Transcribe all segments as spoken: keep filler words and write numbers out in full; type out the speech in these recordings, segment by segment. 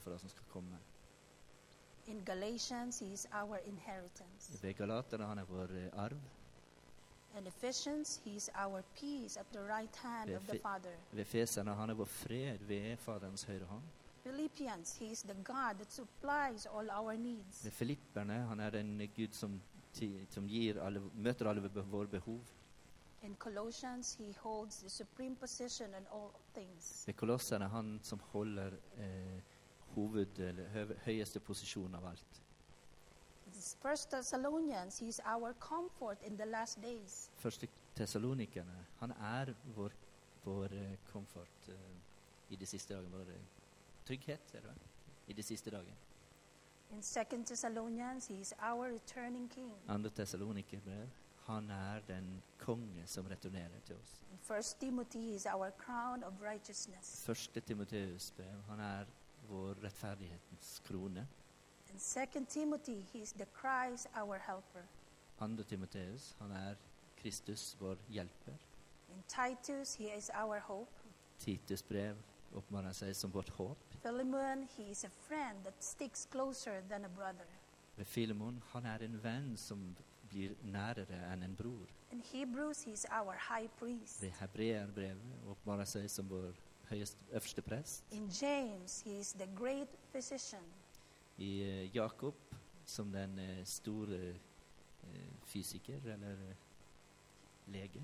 for det som skal komme. In Galatians, he is our inheritance. Ved Galaterne han er vår eh, arv. In Ephesians, he is our peace at the right hand of the Father. Ved Efeserne han er vår fred ved Faderens høyre hånd. Philippians, he is the God that supplies all our needs. Ved Filipperne han er den Gud som, ti, som gir alle, møter alle be- våre behov. In Colossians, he holds the supreme position in all things. Ved Kolosserne han som holder eh, hoved, eller hø, høyeste posisjon av alt. In First Thessalonians, he is our comfort in the last days. Første Thessalonikerne han er vår, vår eh, komfort eh, i de siste dager. Vår eh, trygghet, er det vel? I de siste dager. In Second Thessalonians, he is our returning king. Andre Thessalonikerbrev han er den konge som returnerer til oss. In First Timothy, he is our crown of righteousness. Første Timoteus brev han er vår rettferdighetens krone. In Second Timothy, he is the Christ, our helper. Andre Timoteus han er Kristus vår hjelper. In Titus, he is our hope. Titus brev oppmaner seg som vårt håp. Philemon, he is a friend that sticks closer than a brother. Ved Filemon han er en venn som blir nærere enn en bror. In Hebrews, he is our high priest. Ved Hebreerbrevet oppmaner seg som vår høyeste, øverste prest. In James, he is the great physician. I uh, Jakob som den uh, store uh, fysiker eller uh, lege.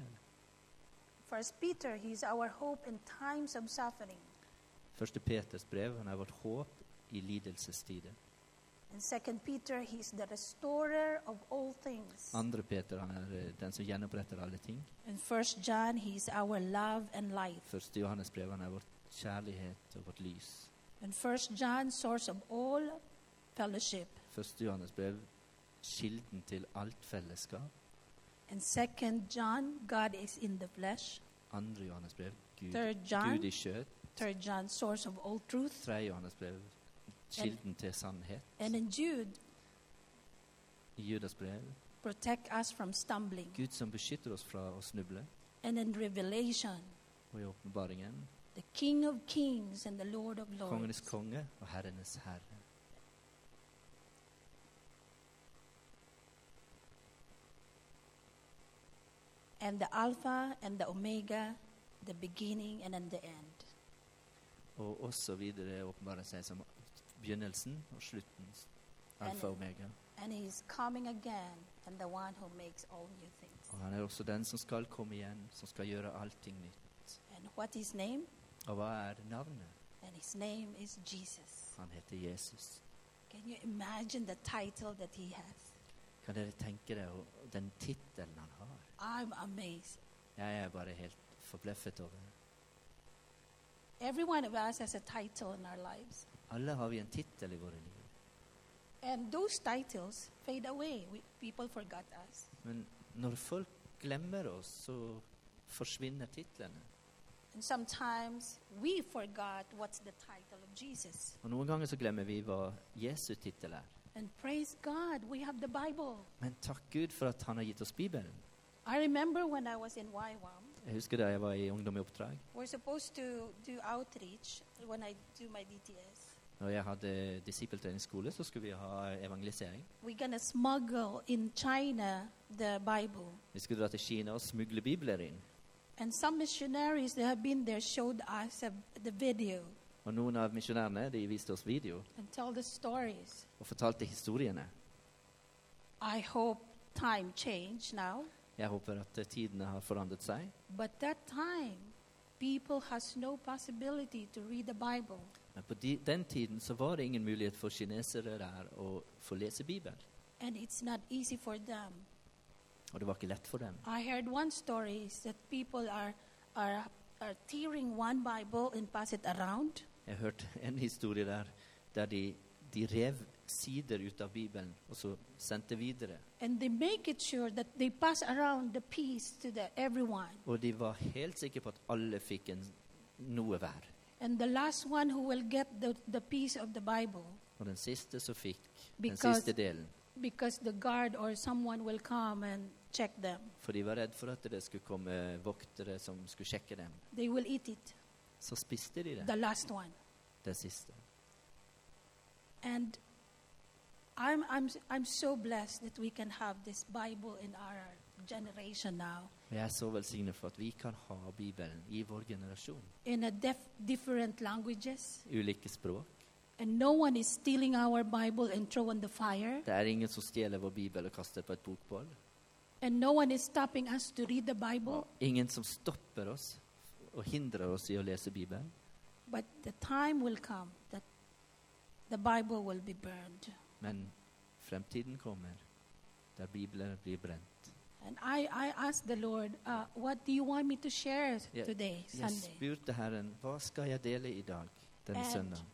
First Peter, he is our hope in times of suffering. Første Peters brev han er vårt håp i lidelsestider. In Second Peter, he is the restorer of all things. Andre Peter han er uh, den som gjenoppretter alle ting. In First John, he is our love and life. Første Johannes brev han er vårt kjærlighet og vårt lys. In First John, source of all fellowship. Første Johannes brev kilden til alt fellesskap. In Second John, God is in the flesh. Andre Johannes brev Gud, Third John, Gud i kjøtt. Third John, source of all truth. Tredje Johannes brev kilden til sannhet. And in Jude, I Judas brev protect us from stumbling. Gud som beskytter oss fra å snuble. And in Revelation, Og i åpenbaringen the King of Kings and the Lord of kongenes Lords. konge og herrenes herre. And the Alpha and the Omega, the beginning and then the end. Og også videre åpenbarer seg som begynnelsen og slutten. Alfa og omega. And he is coming again, and the one who makes all new things. Og han er også den som skal komme igjen, som skal gjøre allting nytt. And what is his name? Og hva er navnet? And his name is Jesus. Han heter Jesus. Can you imagine the title that he has? Kan dere tenke deg og den tittelen han har? I'm amazed. Jeg er bare helt forbløffet over det. Every one of us has a title in our lives. Alle har vi en tittel i våre liv. And those titles fade away. We, people forgot us. Men når folk glemmer oss, så forsvinner titlene. And sometimes we forgot what's the title of Jesus. Og noen ganger så glemmer vi hva Jesu tittel er. And praise God, we have the Bible. Men takk Gud for at han har gitt oss Bibelen. I remember when I was in Y WAM, Jeg husker da jeg var i ungdom i oppdrag, we're supposed to do outreach when I do my D T S. når jeg hadde disippeltreningsskole, så skulle vi ha evangelisering. We're going to smuggle in China the Bible. Vi skulle dra til Kina og smugle bibler inn. And some missionaries that have been there showed us uh, the video Og noen av misjonærene, de viste oss video and tell the stories. og fortalte historiene. I hope time changed now. Jeg håper at tidene har forandret seg. But that time, people has no possibility to read the Bible. Men på de, den tiden så var det ingen mulighet for kinesere der å få lese Bibel. And it's not easy for them. Og det var ikke lett for dem. I heard one story is that people are, are, are tearing one Bible and pass it around. Jeg hørte en historie der, der de, de rev sider ut av Bibelen og så sendte videre. And they make it sure that they pass around the piece to the everyone. Og de var helt sikre på at alle fikk en, noe hver. And the last one who will get the, the piece of the Bible, Og den siste som fikk den Because- siste delen. because the guard or someone will come and check them. For de var redd for at det skulle komme voktere som skulle sjekke dem. They will eat it, Så spiste de det, the last one. det siste. And I'm, I'm, I'm so blessed that we can have this Bible in our generation now. Og jeg er så velsignet for at vi kan ha Bibelen i vår generasjon. In a def- different languages. Ulike språk. And no one is stealing our Bible and throwing the fire. Det er ingen som stjeler vår Bibel og kaster på et bokbål. And no one is stopping us to read the Bible. Og ingen som stopper oss og hindrer oss i å lese Bibelen. But the time will come that the Bible will be burned. Men fremtiden kommer der Bibelen blir brent. And I, I asked the Lord, uh, what do you want me to share Jeg, today, jeg Sunday? spurte Herren, hva skal jeg dele i dag, denne And søndagen?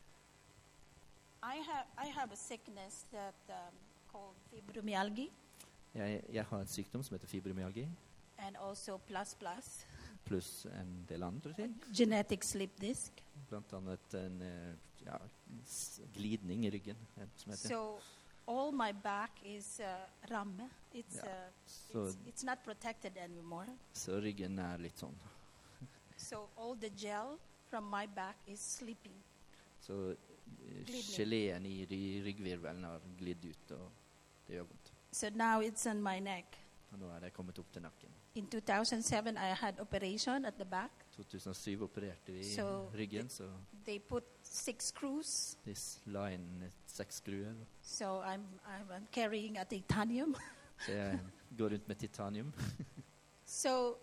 I have, I have a sickness that um, called fibromyalgia Jeg, jeg har en sykdom som heter fibromyalgi, and also plus plus, pluss en del andre ting. genetic slip disc. Blant annet en eh, ja, s- glidning i ryggen, eh, som heter. So all my back is uh, ramme. It's, Yeah. uh, Så, it's, it's not protected anymore. så ryggen er litt sånn. So all the gel from my back is slipping. Så eh, Glidning. geleen i ry- ryggvirvelen har glidd ut, og det gjør vondt. So now it's on my neck. Og nå er det kommet opp til nakken. In two thousand seven, I had operation at the back. I to tusen og syv opererte vi Så ryggen, så They put six screws. de s- la inn et- seks skruer. So I'm, I'm, I'm carrying a titanium. Så jeg går rundt med titanium. So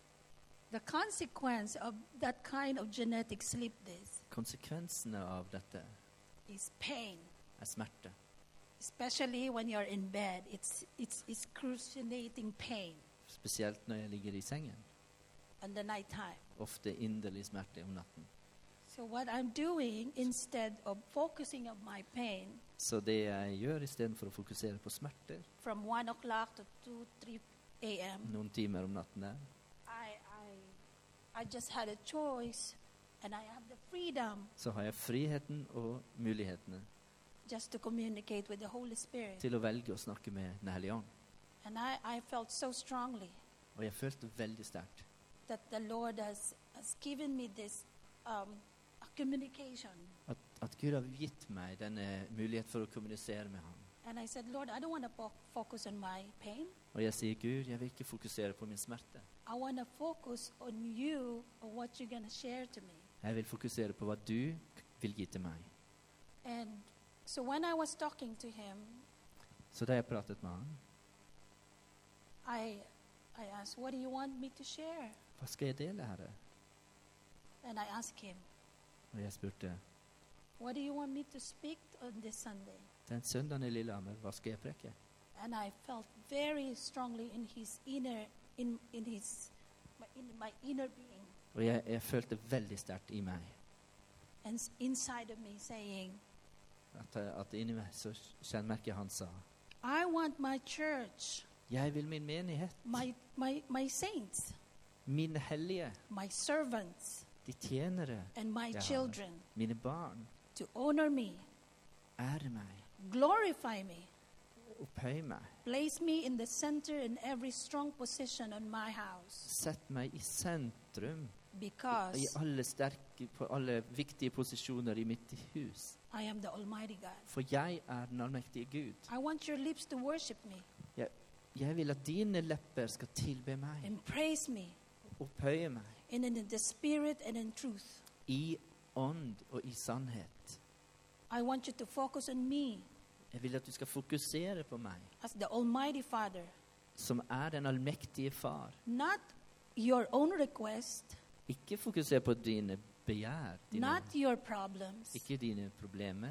the consequence of that kind of genetic slip disc Konsekvensene av dette is pain, er smerte. especially when you're in bed. It's, it's excruciating pain Spesielt når jeg ligger i sengen. in the nighttime. Ofte inderlig smerte om natten. So what I'm doing, instead of focusing on my pain Så det jeg gjør istedenfor å fokusere på smerter from one o'clock to two, three a.m., noen timer om natten der, I, I, I just had a choice, and I have the freedom så har jeg friheten og mulighetene just to communicate with the Holy Spirit. til å velge å snakke med Den hellige ånd. And I, I felt so strongly Og jeg følte veldig sterkt that the Lord has, has given me this um, communication. at, at Gud har gitt meg denne mulighet for å kommunisere med ham. And I said, Lord, I don't want to fo- focus on my pain. Og jeg sier, Gud, jeg vil ikke fokusere på min smerte. I want to focus on you, on what you're going to share to me. Jeg vil fokusere på hva du vil gi til meg. And so when I was talking to him, Så da jeg pratet med ham, I, I asked, what do you want me to share? hva skal jeg dele, Herre? And I asked him, Og jeg spurte, what do you want me to speak on this Sunday? den søndagen i Lillehammer, hva skal jeg preke? And I felt very strongly in his inner, in, in his, my, in my inner being, Og jeg, jeg følte veldig sterkt i meg and s- inside of me saying, at, at inni meg så kjennmerket han sa, I want my church, jeg vil min menighet, my, my, my saints, mine hellige, my servants, de tjenere, and my Ja. children mine barn, to honor me, ære meg, glorify me, opphøy meg, place me in the center in every strong position on my house, sett meg i sentrum, i because alle sterke, på alle viktige posisjoner i mitt hus. I am the Almighty God. For jeg er den allmektige Gud. I want your lips to worship me Jeg vil at dine lepper skal tilbe meg, and praise me, opphøye meg, and in the spirit and in truth. i ånd og i sannhet. I want you to focus on me Jeg vil at du skal fokusere på meg, as the Almighty Father, som er den allmektige far. not your own request, Ikke fokuser på dine begjær, dine, not your problems, ikke dine problemer.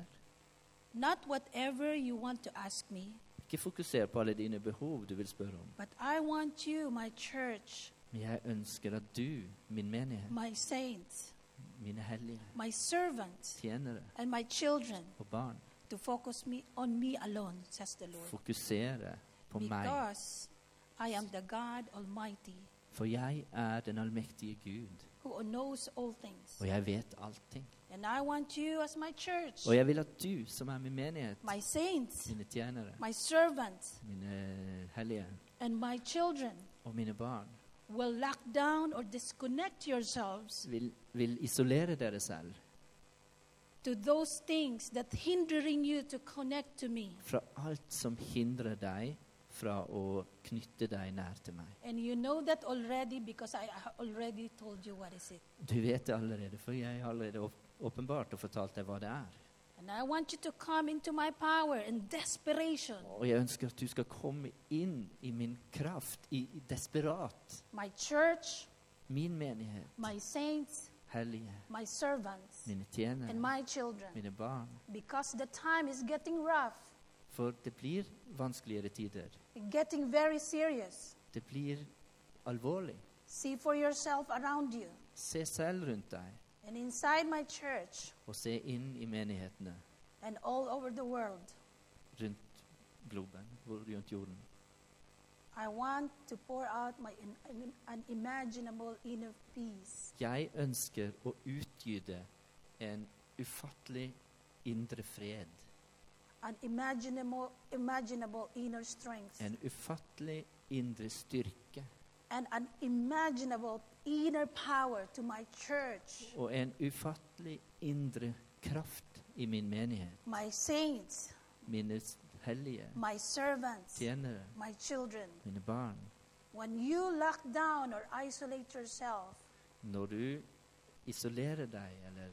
not whatever you want to ask me, Ikke fokuser på alle dine behov du vil spørre om. but I want you, my church, Men jeg ønsker at du, min menighet, my saints, mine hellige, my servants, tjenere and my children og barn, to focus me on me alone, says the Lord. fokusere på meg. Because I am the God Almighty For jeg er den allmektige Gud, who knows all things. og jeg vet allting. And I want you as my church, Og jeg vil at du, som er min menighet, my saints, mine tjenere, my servants, mine hellige and my children og mine barn, will lock down or disconnect yourselves vil, vil isolere dere selv to those things that hindering you to connect to me. Fra alt som hindrer deg fra å knytte deg nær til meg. And you know that already because I I already told you what is it. Du vet det allerede, for jeg har allerede åp- åpenbart og fortalt deg hva det er. And I want you to come into my power in desperation. Og jeg ønsker at du skal komme inn i min kraft, i, i desperat. My church, Min menighet, my saints, hellige, my servants, mine and tjenere, my children. mine barn. Because the time is getting rough, For det blir vanskeligere tider. getting very serious. Det blir alvorlig. See for yourself around you. Se selv rundt deg, And inside my church og se inn i menighetene and all over the world, rundt globen, rundt jorden. I want to pour out my in, an unimaginable inner peace. Jeg ønsker å utgyte en ufattelig indre fred. An imaginable, imaginable inner strength. En ufattelig indre styrke. And an unimaginable inner power to my church, Og en ufattelig indre kraft i min menighet. my saints, Mine s- hellige, my servants, tjenere, my children. mine barn. When you lock down or isolate yourself, Når du isolerer deg eller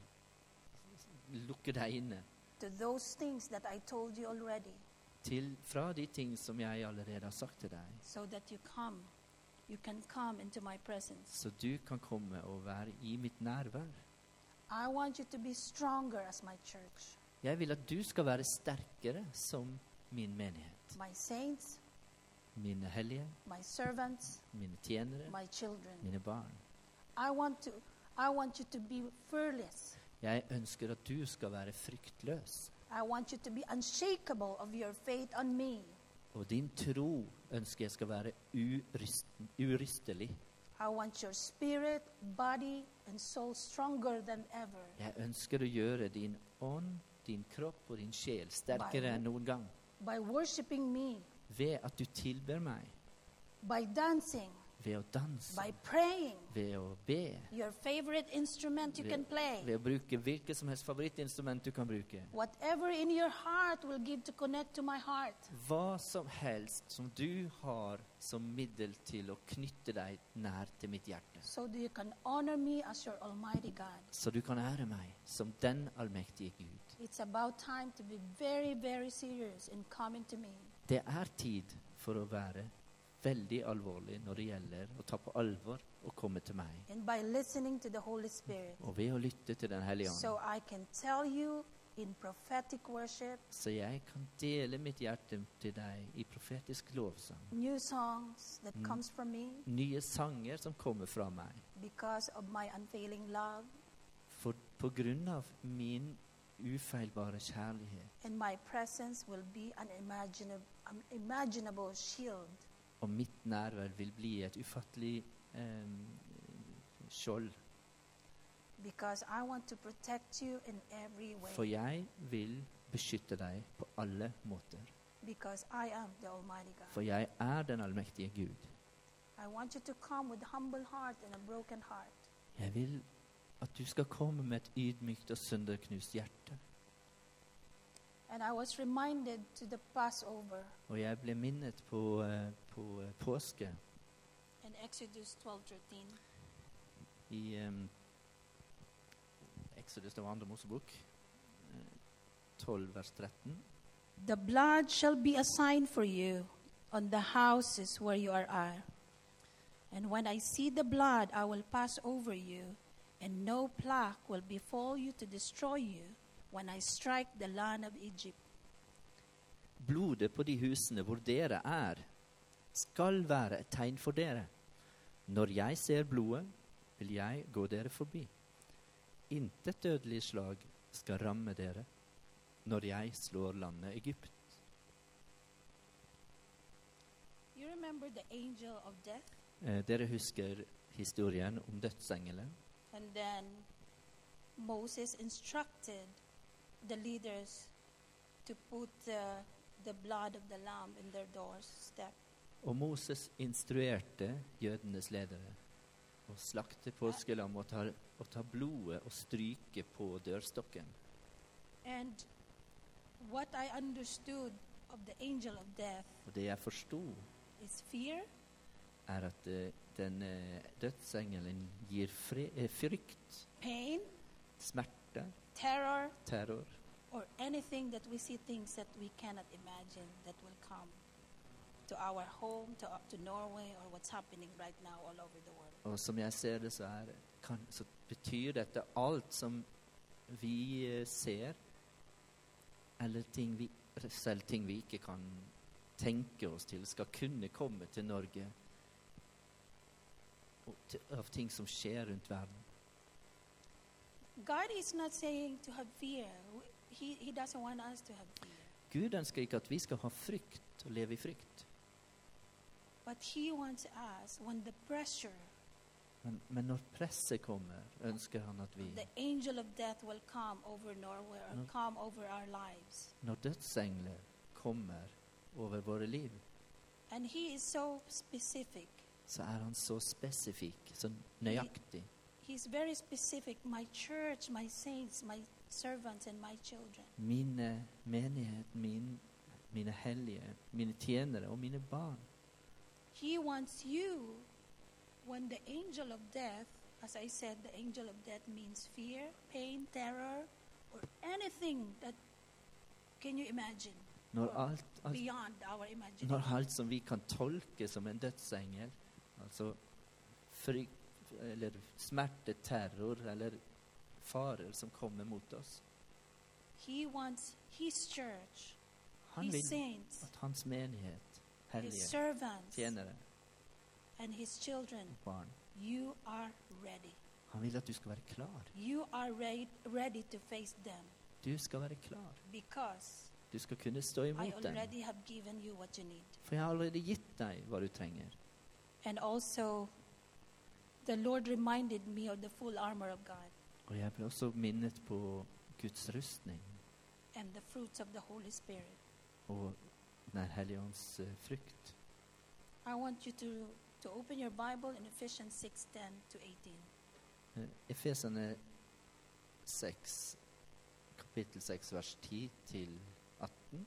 lukker deg inne to those things that I told you already, til, fra de ting som jeg allerede har sagt til deg, so that you come, you can come into my presence. så du kan komme og være i mitt nærvær. I want you to be stronger as my church, Jeg vil at du skal være sterkere som min menighet. my saints, Mine hellige, my servants, mine tjenere, my children. mine barn. I want to I want you to be fearless. Jeg ønsker at du skal være fryktløs. I want you to be unshakable of your faith on me. Og din tro ønsker jeg skal være urysten, urystelig. I want your spirit, body, and soul stronger than ever. Jeg ønsker å gjøre din ånd, din kropp og din sjel sterkere enn noen gang. By worshiping me, Ved at du tilber meg. by dancing, Ved å danse. by praying, Ved å be. your favorite instrument you can play. Ved å bruke hvilket som helst favorittinstrument du kan bruke. Whatever in your heart will give to connect to my heart. Hva som helst som du har som middel til å knytte deg nær til mitt hjerte. So that you can honor me as your almighty God. Så du kan ære meg som den allmektige Gud. It's about time to be very, very serious in coming to me. Det er tid for å være veldig alvorlig når det gjelder å ta på alvor og komme til meg. And by listening to the Holy Spirit. Og ved å lytte til Den hellige So ånd. I can tell you in prophetic worship, Så jeg kan dele mitt hjerte til deg i profetisk lovsang. new songs that Mm. comes from me Nye sanger som kommer fra meg. because of my unfailing love For på grunn av min ufeilbare kjærlighet. and my presence will be an imaginable, an imaginable shield Og mitt nærvær vil bli et ufattelig eh, skjold. because I want to protect you in every way For jeg vil beskytte deg på alle måter. because I am the Almighty God. For jeg er den allmektige Gud. I want you to come with humble heart and a broken heart. Jeg vil at du skal komme med et ydmykt og sønderknust hjerte. And I was reminded to the Passover Og jeg ble minnet på, eh, på eh, påske in Exodus twelve thirteen. i um, Exodus, det var andre Mosebok, eh, tolv vers tretten. The blood shall be a sign for you on the houses where you are at. And when I see the blood, I will pass over you, and no plague will befall you to destroy you when I strike the land of Egypt. Blodet på de husene hvor dere er, skal være et tegn for dere. Når jeg ser blodet, vil jeg gå dere forbi. Intet dødelig slag skal ramme dere når jeg slår landet Egypt. You remember the angel of death? Eh, dere husker historien om dødsengelen. And then Moses instructed the leaders to put uh, the blood of the lamb in their doorstep. Og Moses instruerte jødenes ledere å slakte påskelam og ta, og ta blodet og stryke på dørstokken. And what I understood of the angel of death Og det jeg forsto, is fear, er at eh, den eh, dødsengelen gir fre, eh, frykt, pain, smerte, terror, terror, or anything that we see things that we cannot imagine that will come to our home, to, to Norway, or what's happening right now all over the world. Og som jeg ser det, så, er, kan, så betyr dette alt som vi eh, ser, eller ting vi, selv ting vi ikke kan tenke oss til, skal kunne komme til Norge, og til, av ting som skjer rundt verden. God is not saying to have fear. He, he doesn't want us to have fear. Gud ønsker ikke at vi skal ha frykt og leve i frykt. But he wants us, when the pressure, Men, men når presset kommer, ønsker han at vi, the angel of death will come over Norway or No. come over our lives. når dødsengler kommer over våre liv, And he is so specific. så er han så spesifikk, så nøyaktig. He's very specific. My church, my saints, my servants, and my children. Mine menighet, min, mine hellige, mine tjenere og mine barn. He wants you, when the angel of death, as I said, the angel of death means fear, pain, terror, or anything that, can you imagine? Når Or alt, alt, beyond our imagination. når alt som vi kan tolke som en dødsengel, altså frykt, eller smerte, terror, eller farer som kommer mot oss. He wants his church, Han his vil saints, at hans menighet, his hellige, servants, tjenere and his children, og barn, you are ready. han vil at du skal være klar. You are ready, ready to face them Du skal være klar. because Du skal kunne stå I imot dem. already have given you what you need. For jeg har allerede gitt deg hva du trenger. And also, the Lord reminded me of the full armor of God Og jeg ble også minnet på Guds rustning and the fruits of the Holy Spirit. og Den hellige ånds uh, frukt. I want you to, to open your Bible in Ephesians six ten to eighteen. Uh, Efeserne seks, kapittel seks, vers ti til atten.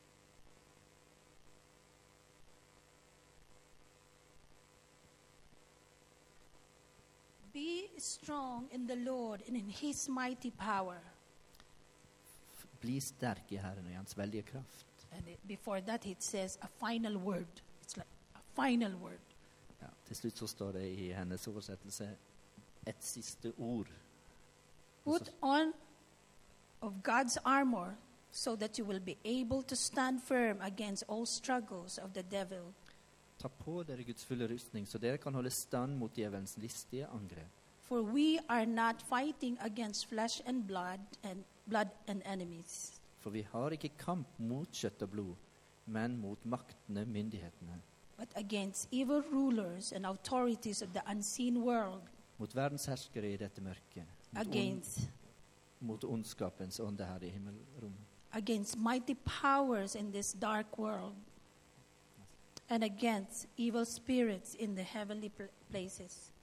Be strong in the Lord and in his mighty power. F- Bli sterk i Herren og i hans veldige kraft. And it, before that, it says a final word. It's like a final word. Ja, til slutt så står det i hennes oversettelse et siste ord. Og Put så- on of God's armor so that you will be able to stand firm against all struggles of the devil. Ta på dere Guds fulle rustning, så dere kan holde stand mot djevelens listige angrep. For we are not fighting against flesh and blood and blood and enemies, For vi har ikke kamp mot kjøtt og blod, men mot maktene, myndighetene, but against evil rulers and authorities of the unseen world, mot verdens herskere i dette mørket, mot, on, against mot ondskapens ånde her i himmelrommet, against mighty powers in this dark world, and against evil spirits in the heavenly pl- places.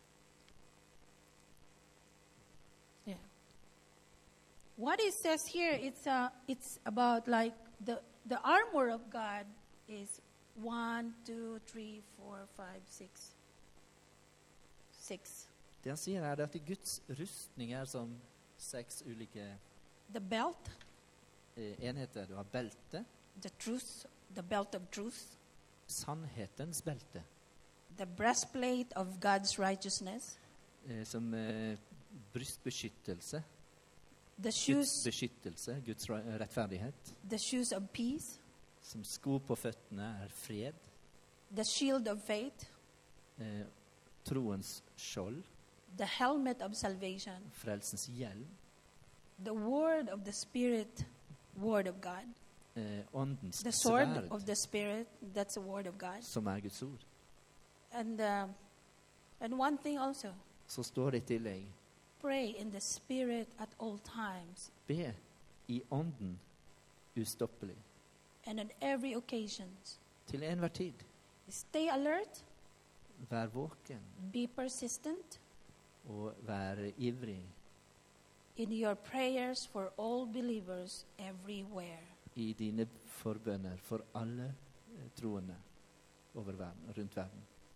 Yeah. What it says here, it's uh, it's about like the the armor of God is one, two, three, four, five, six, six. Det han sier er at Guds rustning er som seks ulike The belt, eh, enheter. Du har belte, the truth, the belt of truth, sannhetens belte, the breastplate of God's righteousness, eh, som eh, brystbeskyttelse, the Guds shoes, beskyttelse, Guds re- rettferdighet, the shoes of peace, som sko på føttene er fred, the shield of faith, eh, troens skjold, the helmet of salvation, frelsens hjelm, the word of the Spirit, word of God, eh, åndens the sword sverd, of the Spirit, that's the word of God. som er Guds ord. And uh, and one thing also, Så står det i tillegg, pray in the Spirit at all times be i ånden ustoppelig, and on every occasion. til enhver tid. Stay alert, Vær våken be persistent, og vær ivrig in your prayers for all believers everywhere. I dine forbønner for alle eh, troende over verden, rundt verden.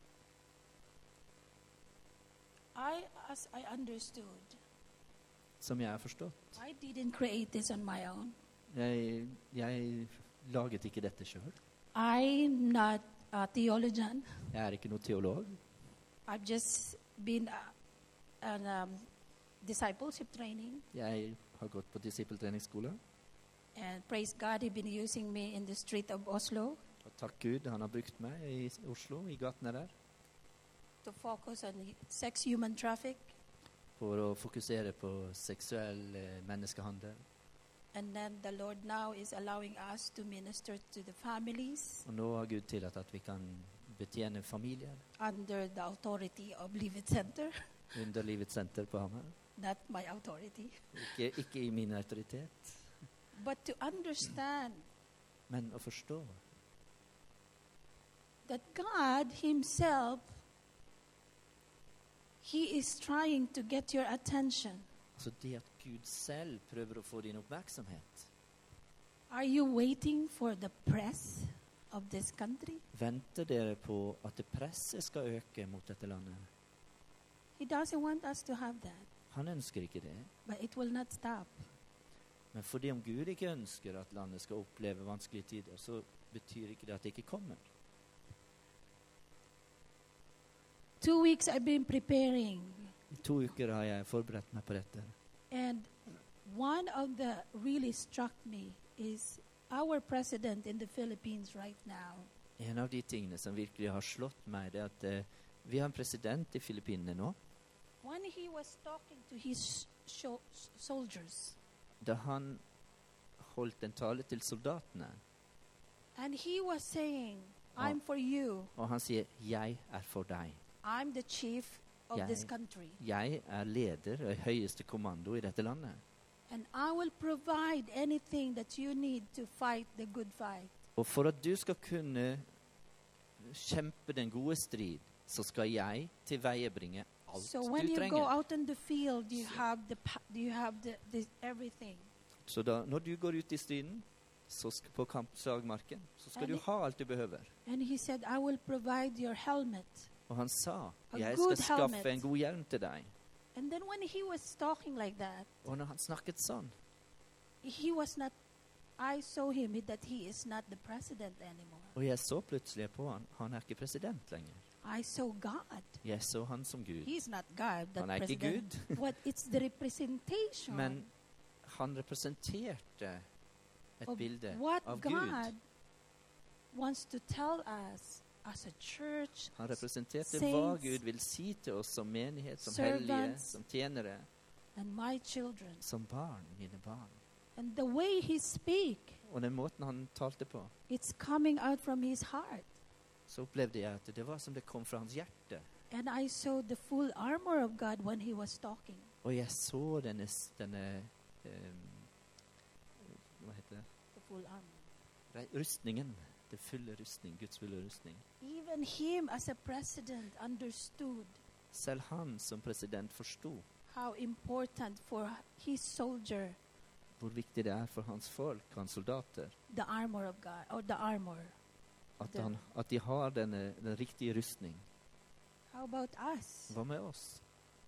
I, as I understood, Som jeg har forstått. I didn't create this on my own. Jeg, jeg laget ikke dette selv. I'm not a theologian. Jeg er ikke noen teolog. I've just been uh, on um, discipleship training. Jeg har gått på disippeltreningsskole. And praise God, He's been using me in the street of Oslo Og takk Gud, han har brukt meg i Oslo, i gatene der, to focus on sex, human traffic. for å fokusere på seksuell eh, menneskehandel. And then the Lord now is allowing us to minister to the families Og nå har Gud tillatt at vi kan betjene familier under the authority of Live It Center. under Livets senter på Hamar. Not my authority. Ikke, ikke i min autoritet, But to understand men å forstå that God Himself, He is trying to get your attention. altså det at Gud selv prøver å få din oppmerksomhet. Are you waiting for the press of this country? Venter dere på at det presset skal øke mot dette landet? He doesn't want us to have that, Han ønsker ikke det. but it will not stop. Men fordi om Gud ikke ønsker at landet skal oppleve vanskelige tider, så betyr ikke det at det ikke kommer. Two weeks I've been preparing, I to uker har jeg forberedt meg på dette. and one of the really struck me is our president in the Philippines right now. En av de tingene som virkelig har slått meg, det er at eh, vi har en president i Filippinene nå. When he was talking to his sho- soldiers, Da han holdt en tale til soldatene, and he was saying, Oh. I'm for you. og han sier, jeg er for deg. I'm the chief of Yeah, this yeah. country. Jeg er leder og høyeste kommando i dette landet. And I will provide anything that you need to fight the good fight. Og for at du skal kunne kjempe den gode strid, så skal jeg tilveiebringe alt So du when you go trenger. out in the field, you have the pa- you have the, the everything. Så da, når du går ut i striden, så skal, på kampslagmarken, så skal And du it- ha alt du behøver. And he said, I will provide your helmet. Og han sa, A jeg good skal skaffe helmet. en god hjelm til deg. And then when he was talking like that, Og når han snakket sånn, he was not, I saw him that he is not the president anymore. og jeg så plutselig på han, han er ikke president lenger. I saw God. Jeg så han som Gud. He's not God, that Han er ikke president. Gud, What it's the representation men han representerte et of bilde what av God Gud. wants to tell us as a church, Han representerte saints, hva Gud vil si til oss som menighet, som hellige, servants, som tjenere, and my children. som barn, mine barn. And the way he speak, Og den måten han talte på, it's coming out from his heart. så opplevde jeg at det var som det kom fra hans hjerte. And I saw the full armor of God when he was talking. Og jeg så denne, s- denne ehm, hva heter det? The full armor. Re- Rustningen. Det fulle rustning, Guds fulle rustning. Even him as a president understood Selv han som president forsto how important for his soldier hvor viktig det er for hans folk, hans soldater, the armor of God, or the armor. at, Det- han, at de har denne, den riktige rustning. How about us? Hva med oss?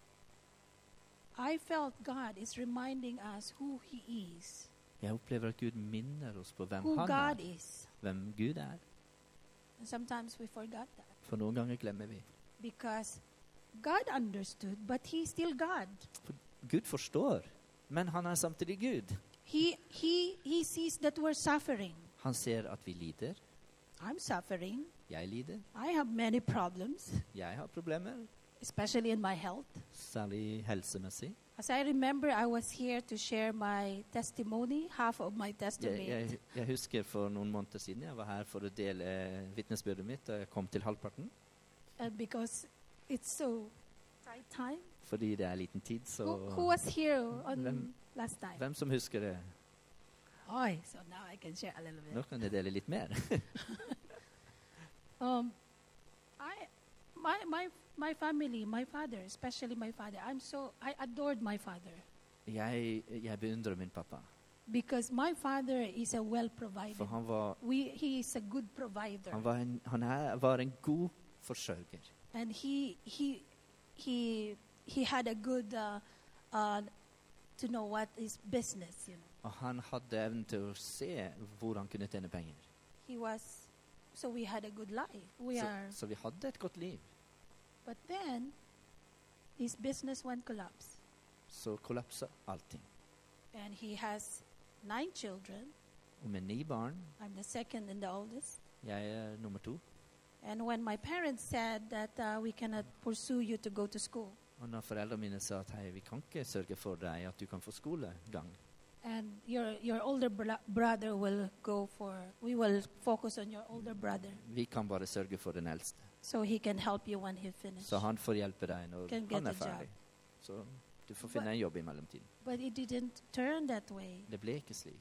I felt God is reminding us who he is, Jeg opplever at Gud minner oss på hvem who han God er, is. hvem Gud er. And sometimes we forgot that For noen ganger glemmer vi. because God understood, but he's still God. Gud forstår, men han er samtidig Gud. He, he, he sees that we're suffering. Han ser at vi lider. I'm suffering. Jeg lider. I have many problems, Jeg har problemer, especially in my health. særlig helsemessig. As I remember, I was here to share my testimony, half of my Jeg, testimony. jeg, jeg husker for noen måneder siden jeg var her for å dele vitnesbyrdet mitt, da jeg kom til halvparten. And because it's so tight time. Fordi det er liten tid, så Who, who was here on Hvem- last time? hvem som husker det? Oi, so now I can share a little bit. Nå kan jeg dele litt mer. Um, I, my, my, my family, my father, especially my father, I'm so, I adored my father. Jeg, jeg beundrer min pappa, because my father is a well for provider. han var, We, he is a good provider. han var, en, han er, var en god forsørger. And he, he, he, he had a good, uh, uh, to know what is business, you know. Og han hadde evnen til å se hvor han kunne tjene penger. He was, so we had a good life. We Så, are, så vi hadde et godt liv. but then his business went collapse. Så kollapsa allting. And he has nine children. Og med ni barn, I'm the second and the oldest. jeg er nummer to. And when my parents said that uh, we cannot pursue you to go to school, Og når foreldrene mine sa at hei, vi kan ikke sørge for deg at du kan få skolegang, and your your older bro- brother will go for, we will focus on your older brother, vi kan bare sørge for den eldste. so he can help you when he finishes. Så han får hjelpe deg når Can get han er a job. ferdig. Så du får finne en jobb i mellomtiden. But it didn't turn that way. Det ble ikke slik.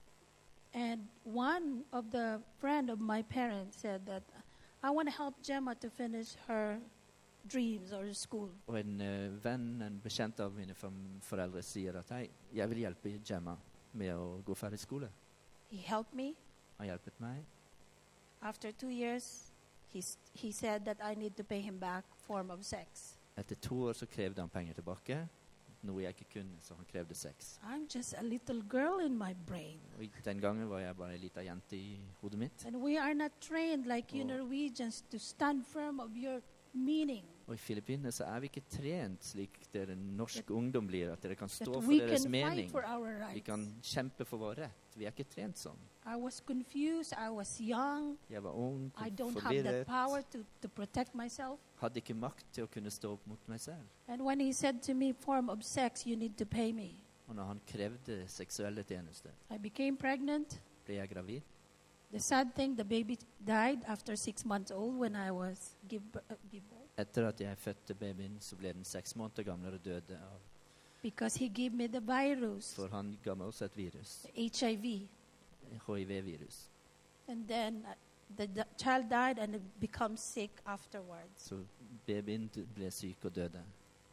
And one of the friend of my parents said that I want to help Gemma to finish her dreams or school. Og en uh, venn, en bekjent av mine fam- foreldre sier at hei, jeg vil hjelpe Gemma med å gå ferdig skole. He helped me. Han hjelpet meg. After two years, he, s- he said that I need to pay him back form of sex. Etter to år så krevde han penger tilbake, noe jeg ikke kunne, så han krevde sex. I'm just a little girl in my brain. Og i- den gangen var jeg bare en liten jente i hodet mitt. And we are not trained like you Oh. Norwegians to stand firm of your meaning. Og i Filippinene så er vi ikke trent slik dere norsk ungdom blir, at dere kan That stå for we deres can fight mening. for our Vi rights. kan kjempe for vår rett. Vi er ikke trent sånn. I was confused. I was young. Jeg var ung, I don't have that forvirret, power to, to protect myself. hadde ikke makt til å kunne stå opp mot meg selv. And when he said to me, form of sex, you need to pay me. Og når han krevde seksuelle tjenester, I became pregnant. ble jeg gravid. The sad thing, the baby died after six months old when I was give, bir- uh, give birth. Etter at jeg fødte babyen, så ble den seks måneder gammel og døde av, Because he gave me the virus, for han ga meg også et virus, H I V. H I V-virus. And then uh, the, the child died and it became sick afterwards. Så babyen d- ble syk og døde.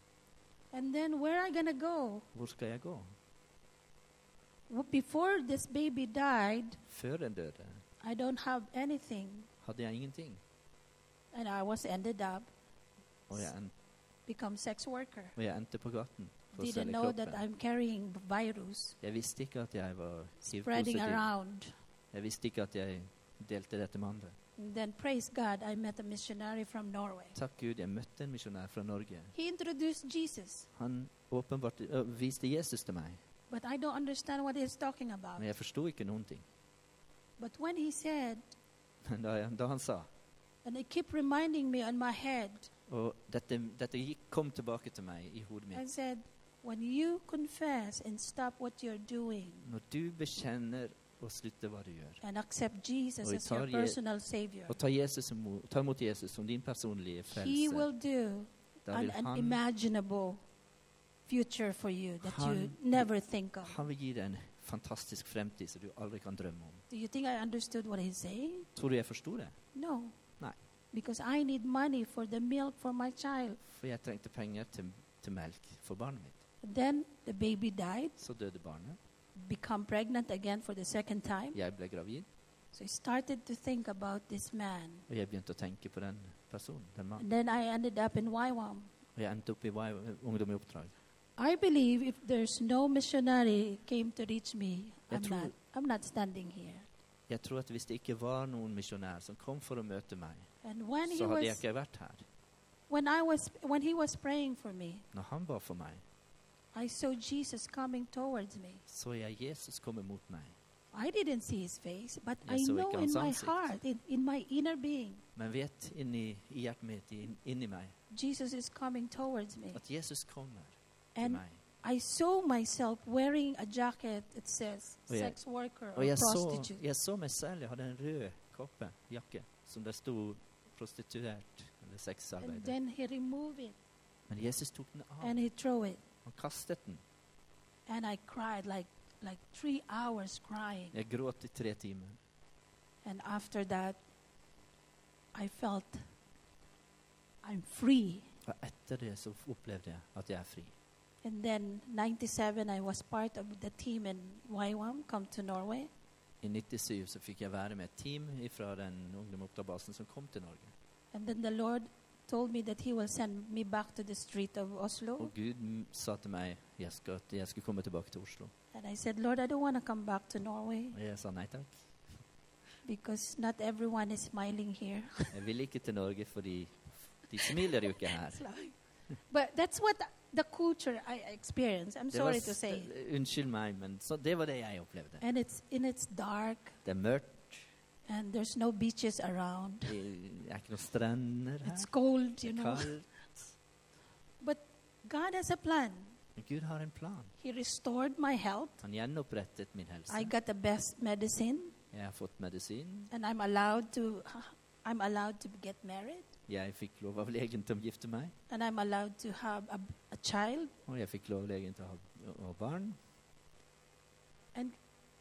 And then where am I going to go? Hvor skal jeg gå? W- Before this baby died, Før den døde, I don't have anything. hadde jeg ingenting. And I was ended up Og jeg, en, become sex worker. og jeg endte på gaten for å Didn't selge know that kroppen. I'm carrying virus Jeg visste ikke at jeg var spreading hiv-positiv. around. Jeg visste ikke at jeg delte dette med andre. And then praise God, I met a missionary from Norway. Takk Gud, jeg møtte en misjonær fra Norge. He introduced Jesus, Han åpenbart øh, viste Jesus til meg, but I don't understand what he's talking about. men jeg forsto ikke noen ting. But when he said, Men da, jeg- da han sa, and it kept reminding me on my head, og dette, dette gikk, kom tilbake til meg i hodet I mitt. said, when you confess and stop what you're doing Når du bekjenner og slutter hva du gjør, and accept Jesus Og as your tar Je- personal Savior, og ta, Jesus imot, ta imot Jesus som din personlige He frelse, will do da an vil han, unimaginable future for you that you Han- never think of. han vil gi deg en fantastisk fremtid som du aldri kan drømme om. Do you think I understood what he's saying? Tror du jeg forsto det? No. Nei. Because I need money for the milk for my child. For jeg trengte penger til, til melk for barnet mitt. Then the baby died, Så døde barnet. become pregnant again for the second time. Jeg ble gravid, So I started to think about this man. og jeg begynte å tenke på den personen, den And mannen. then I ended up in Y WAM. Og jeg endte opp i Y- Ungdom i oppdrag. I believe if there's no missionary came to reach me, Jeg I'm tror- not, I'm not standing here. Jeg tror at hvis det ikke var noen misjonær som kom for å møte meg, And when he så hadde jeg was, ikke vært her. when I was, when he was praying for me, Når han ba for meg, I saw Jesus coming towards me. så jeg Jesus komme mot meg. I didn't see his face, but Jeg I så know ikke in hans my ansikt. heart, in, in my inner being, Men vet inni i hjertet mitt, inn- inni meg, Jesus is coming towards me. at Jesus kommer til And meg. I saw myself wearing a jacket that says Og jeg- sex worker or Og jeg så, prostitute. jeg så meg selv, jeg hadde en rød koppe, jakke, som der sto prostituert, eller And sexarbeider. then he removed it Men Jesus tok den av. and he threw it. Han kastet den. And I cried like, like three hours crying. Jeg gråt i tre timer. And after that, I felt I'm free. Og etter det så opplevde jeg at jeg er fri. And then ninety-seven, I was part of the team in Y WAM, come to Norway. I nittisju så fikk jeg være med et team fra den ungdomsoppdragsbasen som kom til Norge. And then the Lord told me that he will send me back to the street of Oslo. Og Gud m- sa til meg jeg skal, at jeg skulle komme tilbake til Oslo. And I said, Lord, I don't want to come back to Norway Og jeg sa nei takk. because not everyone is smiling here. Jeg vil ikke til Norge fordi de smiler jo ikke her. It's like- but that's what the culture I experienced. I'm Det var, sorry to s- say. det- unnskyld meg, men så, det var det jeg opplevde. And it's and it's dark, Det er mørkt, and there's no beaches around. det er ikke noen strender her. It's cold, you Det er know. kaldt. But God has a plan. Men Gud har en plan. He restored my health. Han gjenopprettet min helse. I got the best medicine, Jeg har fått medisin. and I'm allowed to. I'm allowed to get married, Jeg fikk lov av legen til å gifte meg. and I'm allowed to have a, a child. Og jeg fikk lov av legen til å ha å ha barn. And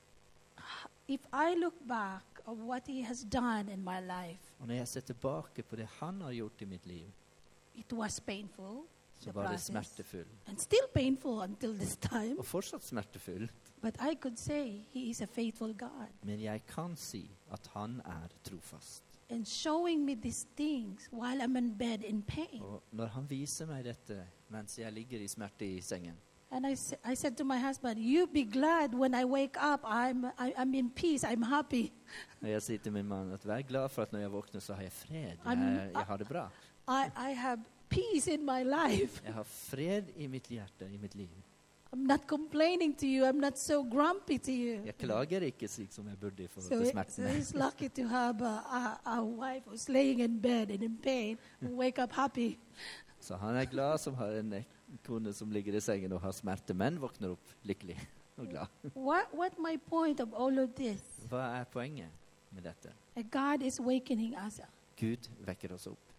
if I look back of what He has done in my life, Og når jeg ser tilbake på det han har gjort i mitt liv, it was painful, så the var det process, smertefull. and still painful until this time. Og fortsatt smertefull. But I could say He is a faithful God, Men jeg kan si at han er trofast. and showing me these things while I'm in bed in pain. Og når han viser meg dette mens jeg ligger i smerte i sengen, And I, sa- I said to my husband, "You be glad when I wake up. I'm I, I'm in peace. I'm happy. og jeg sier til min mann at vær glad for at når jeg våkner, så har jeg fred. I'm- Jeg, jeg har det bra. I I have peace in my life. Jeg har fred i mitt hjerte, i mitt liv. I'm not complaining to you. I'm not so grumpy to you." Jeg klager ikke slik som jeg burde i forhold So, til it, so smertene. he's lucky to have a, a, a wife who's laying in bed and in pain and wake up happy. Så han er glad som har en kone som ligger i sengen og har smerte, men våkner opp lykkelig og glad. What what my point of all of this? Hva er poenget med dette? That God is awakening us Gud vekker oss opp.